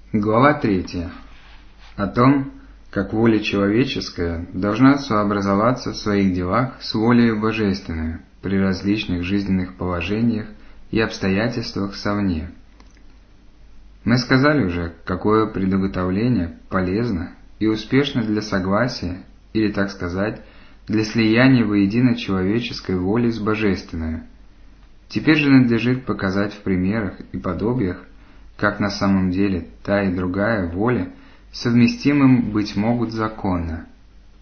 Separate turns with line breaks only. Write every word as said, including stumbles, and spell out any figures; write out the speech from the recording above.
Глава третья. О том, как воля человеческая должна сообразоваться в своих делах с волею божественной при различных жизненных положениях и обстоятельствах совне. Мы сказали уже, какое приготовление полезно и успешно для согласия, или, так сказать, для слияния воедино человеческой воли с божественной. Теперь же надлежит показать в примерах и подобиях, как на самом деле та и другая воля совместимым быть могут законно.